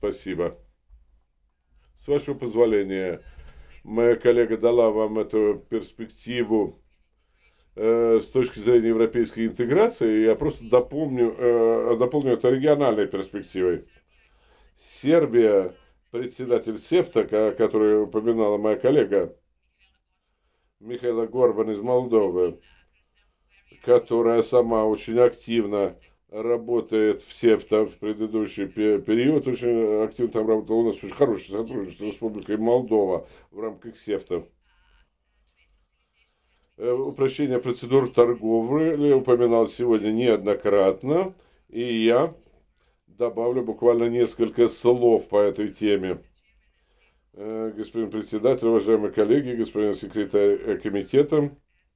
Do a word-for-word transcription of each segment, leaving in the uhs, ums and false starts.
Спасибо. С вашего позволения, моя коллега дала вам эту перспективу э, с точки зрения европейской интеграции. Я просто дополню, э, дополню это региональной перспективой. Сербия, председатель СЕФТА, ко- который упоминала моя коллега, Михаила Горбан из Молдовы, которая сама очень активно работает в СЕФТА в предыдущий пе- период, очень активно там работала. У нас очень хорошее сотрудничество с Республикой Молдова в рамках СЕФТА. Э, Упрощение процедур торговли упоминал сегодня неоднократно, и я добавлю буквально несколько слов по этой теме. Э, Господин председатель, уважаемые коллеги, господин секретарь э, комитета,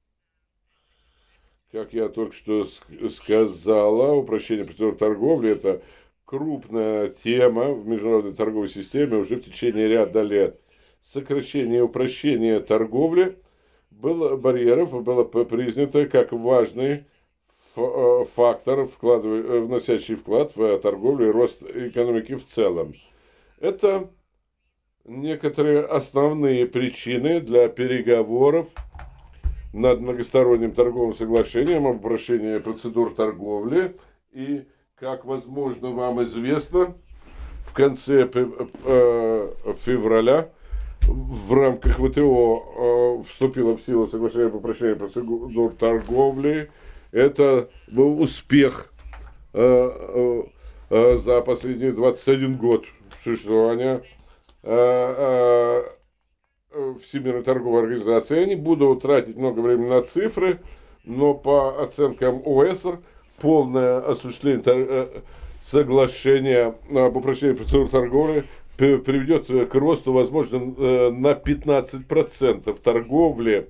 как я только что сказала, упрощение процедур торговли – это крупная тема в международной торговой системе уже в течение ряда лет. Сокращение и упрощение торговли было, барьеров было признято как важный э, фактор, вкладывай- э, вносящий вклад в торговлю и рост экономики в целом. Это некоторые основные причины для переговоров над многосторонним торговым соглашением об упрощении процедур торговли. И, как возможно вам известно, в конце э, февраля в рамках ВТО э, вступило в силу соглашение об упрощении процедур торговли. Это был успех э, э, э, за последние двадцать один год существования э, э, Всемирной торговой организации. Я не буду тратить много времени на цифры, но по оценкам ОЭСР полное осуществление тор- э, соглашения об упрощении процедур торговли п- приведет к росту, возможно, э, на пятнадцать процентов торговли.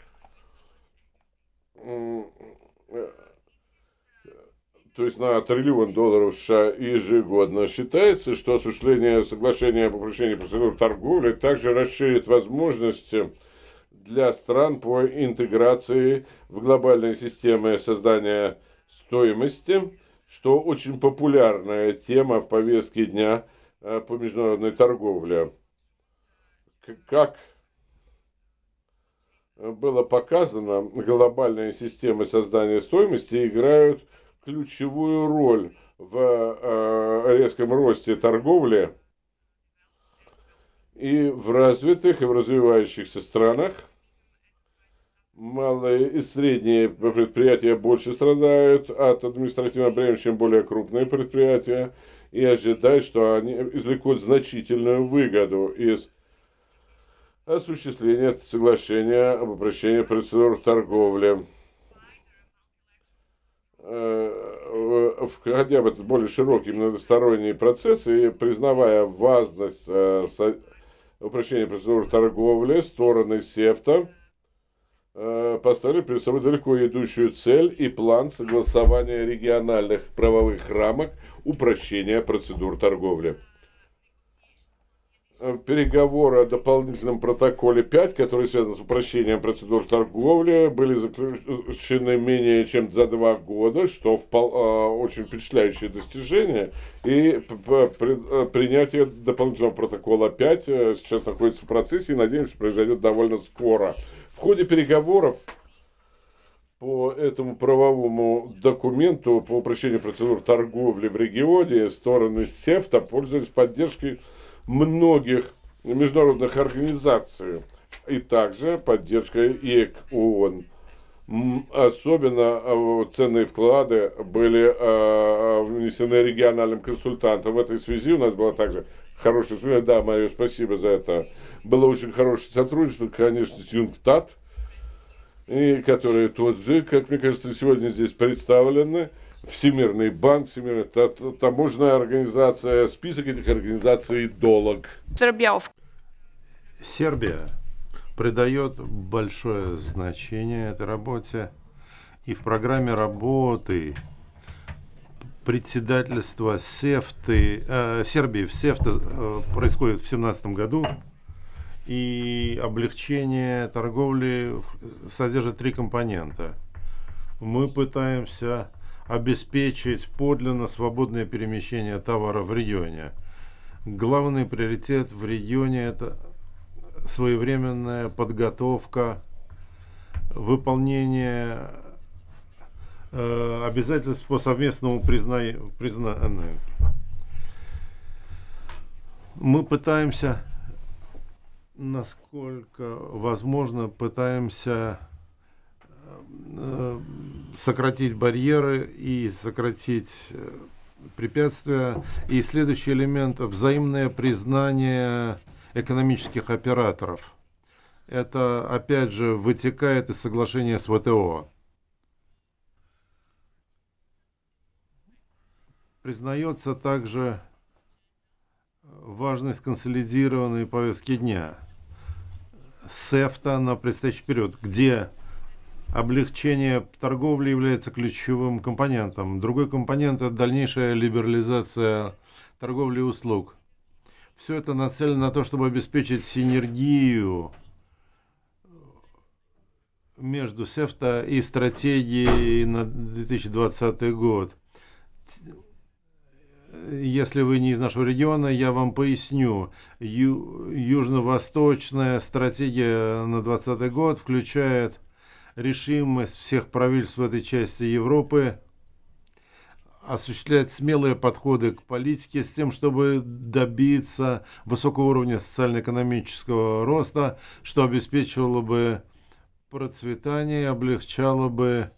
М, э, То есть на триллион долларов США ежегодно. Считается, что осуществление соглашения об упрощении процедур торговли также расширит возможности для стран по интеграции в глобальные системы создания стоимости, что очень популярная тема в повестке дня э, по международной торговле. К- Как было показано, глобальные системы создания стоимости играют ключевую роль в э, резком росте торговли и в развитых, и в развивающихся странах. Малые и средние предприятия больше страдают от административного бремени, чем более крупные предприятия, и ожидают, что они извлекут значительную выгоду из осуществления соглашения об упрощении процедур торговли. Э, Входя в этот более широкий многосторонний процесс и признавая важность э, со- упрощения процедур торговли, стороны СЕФТА э, поставили перед собой далеко идущую цель и план согласования региональных правовых рамок упрощения процедур торговли. Э, Переговоры о дополнительном протоколе пять, который связан с упрощением процедур торговли, были заключены менее чем за два года, что впол- а, очень впечатляющее достижение. И п- п- при- э, принятие дополнительного протокола пять э, сейчас находится в процессе и, надеемся, произойдет довольно скоро. В ходе переговоров по этому правовому документу по упрощению процедур торговли в регионе стороны СЕФТА пользовались поддержкой многих международных организаций и также поддержкой ИЭК ООН. М, Особенно а, ценные вклады были а, внесены региональным консультантом. В этой связи у нас была также хорошая связь. Да, Мария, спасибо за это. Было очень хорошее сотрудничество, конечно, с ЮНКТАД, и которые тот же, как мне кажется, сегодня здесь представлены. Всемирный банк, Всемирная таможенная организация, список этих организаций долг. Сербия придает большое значение этой работе, и в программе работы председательства СЕФТы, э, Сербии в СЕФТА э, происходит в две тысячи семнадцатом году, и облегчение торговли содержит три компонента. Мы пытаемся обеспечить подлинно свободное перемещение товаров в регионе. Главный приоритет в регионе – это своевременная подготовка, выполнение э, обязательств по совместному призна... признанию. Мы пытаемся, насколько возможно, пытаемся э, сократить барьеры и сократить э, препятствия. И следующий элемент – взаимное признание экономических операторов. Это, опять же, вытекает из соглашения с ВТО. Признается также важность консолидированной повестки дня СЭФТА на предстоящий период, где облегчение торговли является ключевым компонентом. Другой компонент – это дальнейшая либерализация торговли и услуг. Все это нацелено на то, чтобы обеспечить синергию между СЭФТА и стратегией на две тысячи двадцатый год. Если вы не из нашего региона, я вам поясню. Ю- Южно-восточная стратегия на двадцатый год включает решимость всех правительств в этой части Европы осуществлять смелые подходы к политике с тем, чтобы добиться высокого уровня социально-экономического роста, что обеспечивало бы процветание и облегчало бы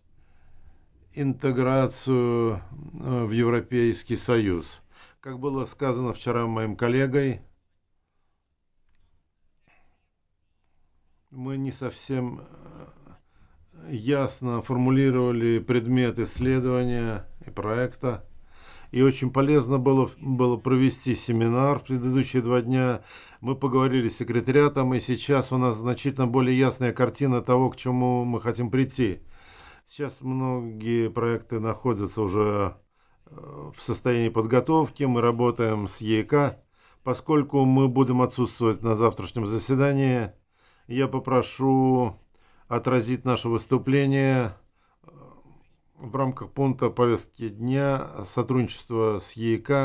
интеграцию в Европейский Союз. Как было сказано вчера моим коллегой, мы не совсем ясно формулировали предмет исследования и проекта. И очень полезно было, было провести семинар в предыдущие два дня. Мы поговорили с секретариатом, и сейчас у нас значительно более ясная картина того, к чему мы хотим прийти. Сейчас многие проекты находятся уже в состоянии подготовки. Мы работаем с ЕИК. Поскольку мы будем отсутствовать на завтрашнем заседании, я попрошу отразить наше выступление в рамках пункта повестки дня сотрудничества с ЕИК